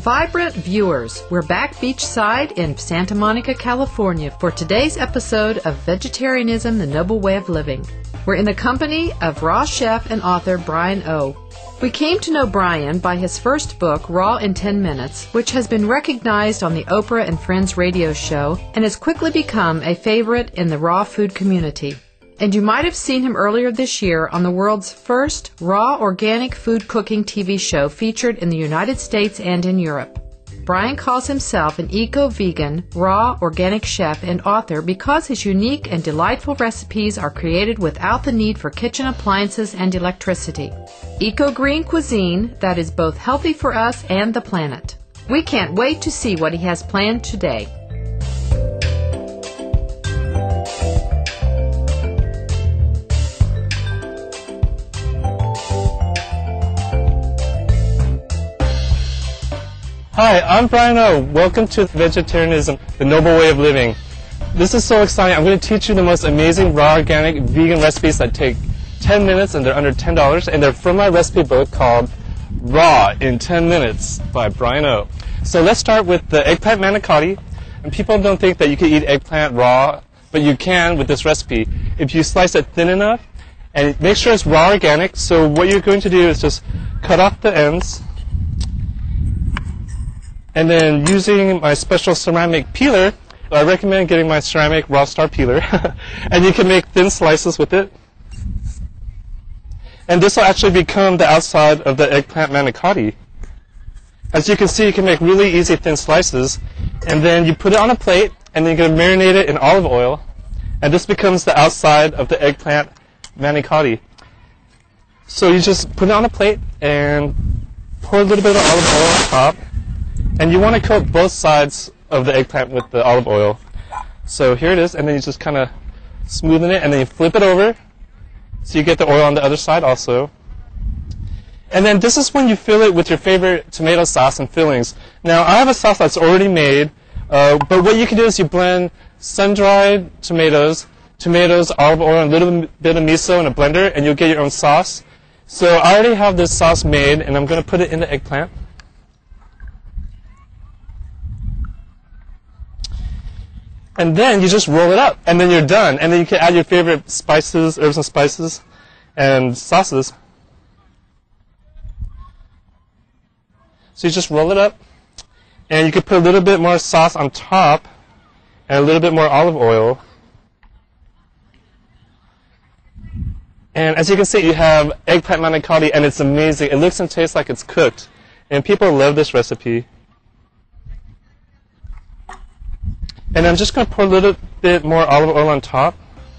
Vibrant viewers, we're back beachside in Santa Monica, California for today's episode of Vegetarianism, the Noble Way of Living. We're in the company of raw chef and author Brian O. We came to know Brian by his first book, Raw in 10 Minutes, which has been recognized on the Oprah and Friends radio show and has quickly become a favorite in the raw food community. And you might have seen him earlier this year on the world's first raw organic food cooking TV show featured in the United States and in Europe. Brian calls himself an eco-vegan, raw, organic chef and author because his unique and delightful recipes are created without the need for kitchen appliances and electricity. Eco-green cuisine that is both healthy for us and the planet. We can't wait to see what he has planned today. Hi, I'm Brian O. Welcome to Vegetarianism, the Noble Way of Living. This is so exciting. I'm going to teach you the most amazing raw organic vegan recipes that take 10 minutes and they're under $10, and they're from my recipe book called Raw in 10 Minutes by Brian O. So let's start with the eggplant manicotti. And people don't think that you can eat eggplant raw, but you can with this recipe if you slice it thin enough and make sure it's raw organic. So what you're going to do is just cut off the ends. And then using my special ceramic peeler, I recommend getting my ceramic raw star peeler. And you can make thin slices with it. And this will actually become the outside of the eggplant manicotti. As you can see, you can make really easy thin slices. And then you put it on a plate, and then you're going to marinate it in olive oil. And this becomes the outside of the eggplant manicotti. So you just put it on a plate and pour a little bit of olive oil on top. And you want to coat both sides of the eggplant with the olive oil. So here it is, and then you just kind of smoothen it, and then you flip it over, so you get the oil on the other side also. And then this is when you fill it with your favorite tomato sauce and fillings. Now, I have a sauce that's already made, but what you can do is you blend sun-dried tomatoes, olive oil, and a little bit of miso in a blender, and you'll get your own sauce. So I already have this sauce made, and I'm going to put it in the eggplant. And then you just roll it up, and then you're done. And then you can add your favorite spices, herbs and spices, and sauces. So you just roll it up, and you can put a little bit more sauce on top, and a little bit more olive oil. And as you can see, you have eggplant manicotti, and it's amazing. It looks and tastes like it's cooked. And people love this recipe. And I'm just going to pour a little bit more olive oil on top.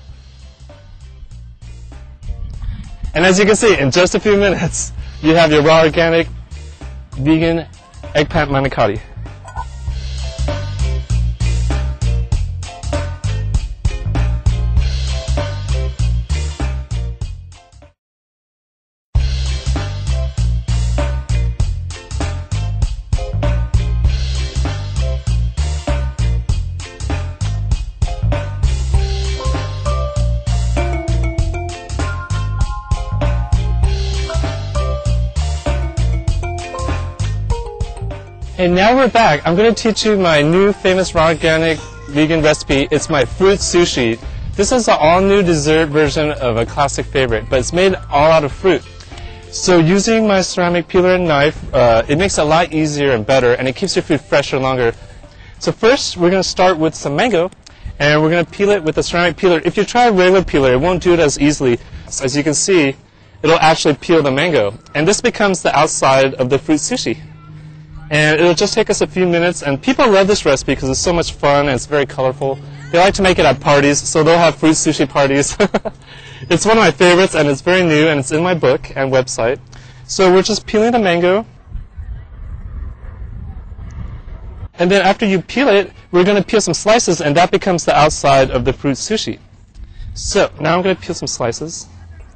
And as you can see, in just a few minutes, you have your raw organic vegan eggplant manicotti. And now we're back. I'm going to teach you my new famous raw organic vegan recipe. It's my fruit sushi. This is an all-new dessert version of a classic favorite, but it's made all out of fruit. So using my ceramic peeler and knife, it makes it a lot easier and better, and it keeps your food fresher longer. So first, we're going to start with some mango, and we're going to peel it with a ceramic peeler. If you try a regular peeler, it won't do it as easily. So as you can see, it'll actually peel the mango. And this becomes the outside of the fruit sushi. And it'll just take us a few minutes, and people love this recipe because it's so much fun and it's very colorful. They like to make it at parties, so they'll have fruit sushi parties. It's one of my favorites, and it's very new, and it's in my book and website. So we're just peeling the mango. And then after you peel it, we're going to peel some slices, and that becomes the outside of the fruit sushi. So now I'm going to peel some slices.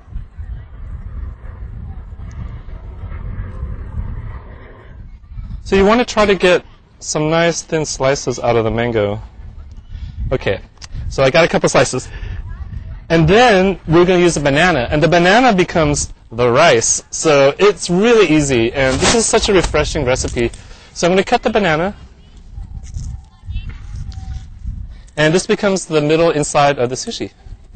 So you want to try to get some nice thin slices out of the mango. Okay, so I got a couple slices. And then we're going to use a banana, and the banana becomes the rice. So it's really easy, and this is such a refreshing recipe. So I'm going to cut the banana. And this becomes the middle inside of the sushi.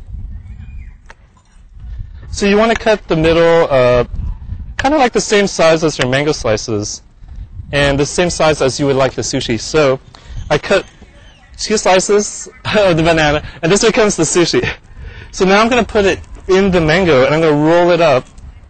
So you want to cut the middle kind of like the same size as your mango slices and the same size as you would like the sushi. So I cut 2 slices of the banana and this becomes the sushi. So now I'm going to put it in the mango and I'm going to roll it up.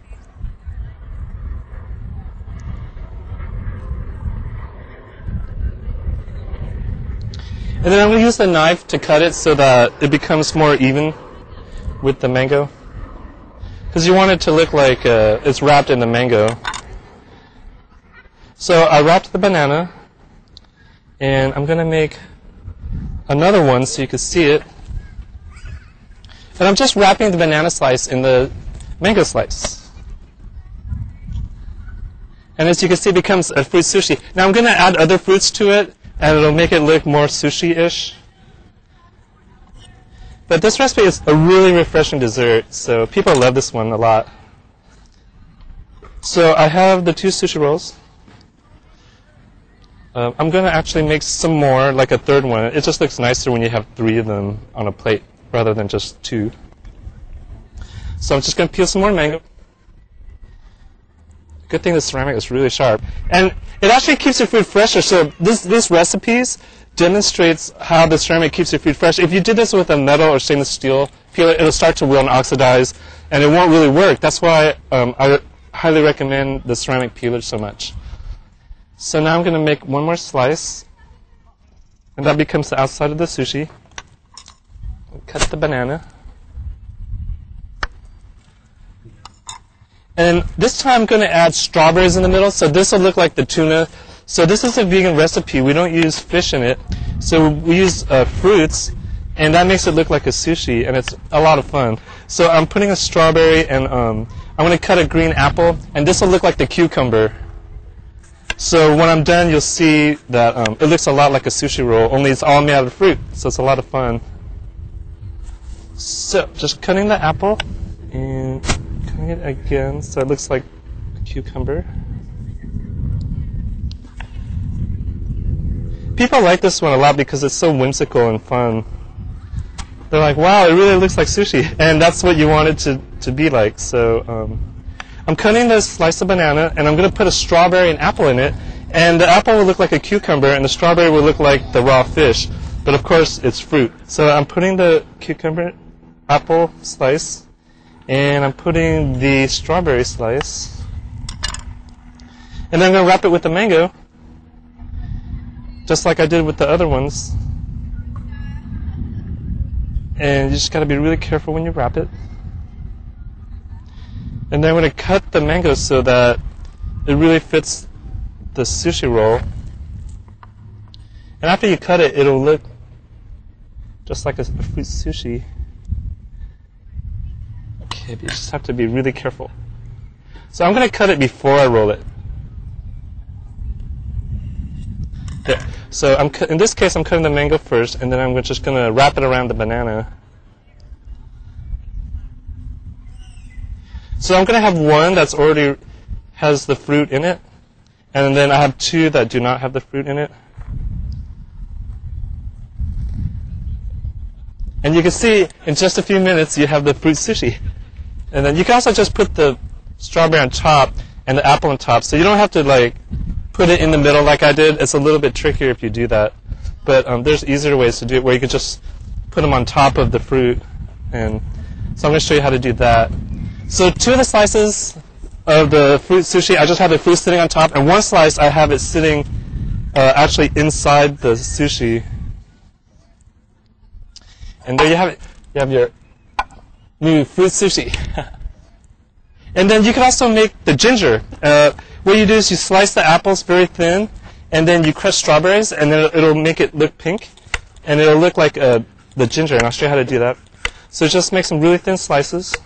And then I'm going to use the knife to cut it so that it becomes more even with the mango. Because you want it to look like it's wrapped in the mango. So I wrapped the banana. And I'm going to make another one so you can see it. And I'm just wrapping the banana slice in the mango slice. And as you can see, it becomes a fruit sushi. Now I'm going to add other fruits to it. And it'll make it look more sushi-ish. But this recipe is a really refreshing dessert, so people love this one a lot. So I have the 2 sushi rolls. I'm going to actually make some more, like a third one. It just looks nicer when you have 3 of them on a plate rather than just 2. So I'm just going to peel some more mango. Good thing the ceramic is really sharp. And it actually keeps your food fresher. So this recipes demonstrates how the ceramic keeps your food fresh. If you did this with a metal or stainless steel peeler, it'll start to wilt and oxidize, and it won't really work. That's why I highly recommend the ceramic peeler so much. So now I'm going to make one more slice, and that becomes the outside of the sushi. Cut the banana. And this time I'm going to add strawberries in the middle, so this will look like the tuna. So this is a vegan recipe. We don't use fish in it. So we use fruits, and that makes it look like a sushi, and it's a lot of fun. So I'm putting a strawberry, and I'm going to cut a green apple, and this will look like the cucumber. So when I'm done, you'll see that it looks a lot like a sushi roll, only it's all made out of fruit, so it's a lot of fun. So just cutting the apple, and cutting it again so it looks like a cucumber. People like this one a lot because it's so whimsical and fun. They're like, wow, it really looks like sushi. And that's what you want it to be like. So I'm cutting this slice of banana, and I'm going to put a strawberry and apple in it. And the apple will look like a cucumber, and the strawberry will look like the raw fish. But of course, it's fruit. So I'm putting the cucumber apple slice, and I'm putting the strawberry slice. And then I'm going to wrap it with the mango, just like I did with the other ones. And you just got to be really careful when you wrap it. And then I'm going to cut the mango so that it really fits the sushi roll. And after you cut it, it'll look just like a fruit sushi. Okay, but you just have to be really careful. So I'm going to cut it before I roll it. There. So in this case, I'm cutting the mango first, and then I'm just going to wrap it around the banana. So I'm going to have one that's already has the fruit in it, and then I have two that do not have the fruit in it. And you can see in just a few minutes you have the fruit sushi. And then you can also just put the strawberry on top and the apple on top, so you don't have to like put it in the middle like I did. It's a little bit trickier if you do that. But there's easier ways to do it where you can just put them on top of the fruit. And so I'm going to show you how to do that. So two of the slices of the fruit sushi, I just have the fruit sitting on top. And one slice, I have it sitting actually inside the sushi. And there you have it. You have your new fruit sushi. And then you can also make the ginger. What you do is you slice the apples very thin, and then you crush strawberries, and then it'll make it look pink, and it'll look like the ginger, and I'll show you how to do that. So just make some really thin slices.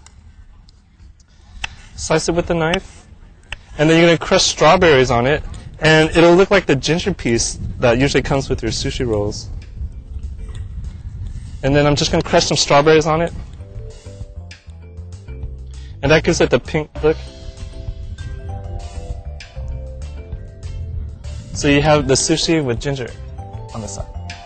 Slice it with the knife, and then you're going to crush strawberries on it, and it'll look like the ginger piece that usually comes with your sushi rolls. And then I'm just going to crush some strawberries on it, and that gives it the pink look. So you have the sushi with ginger on the side.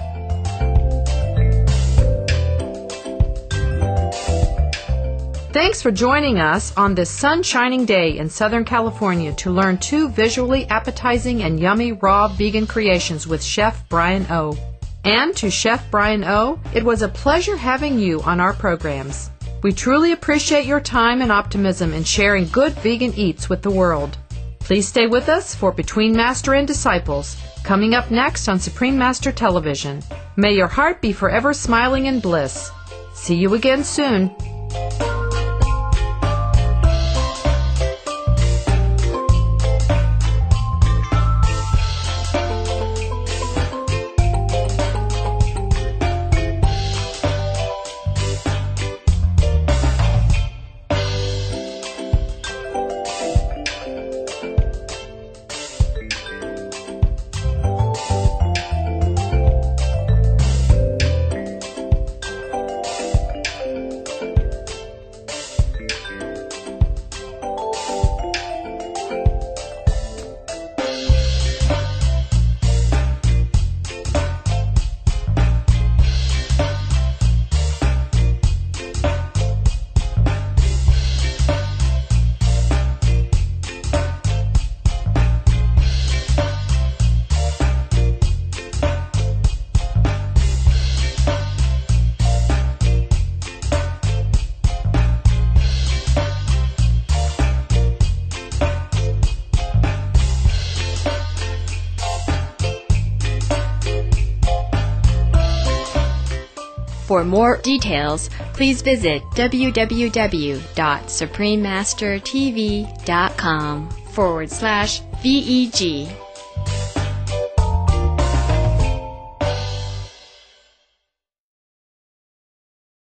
Thanks for joining us on this sun-shining day in Southern California to learn 2 visually appetizing and yummy raw vegan creations with Chef Brian O. And to Chef Brian O., it was a pleasure having you on our programs. We truly appreciate your time and optimism in sharing good vegan eats with the world. Please stay with us for Between Master and Disciples, coming up next on Supreme Master Television. May your heart be forever smiling in bliss. See you again soon. For more details, please visit www.suprememastertv.com/VEG.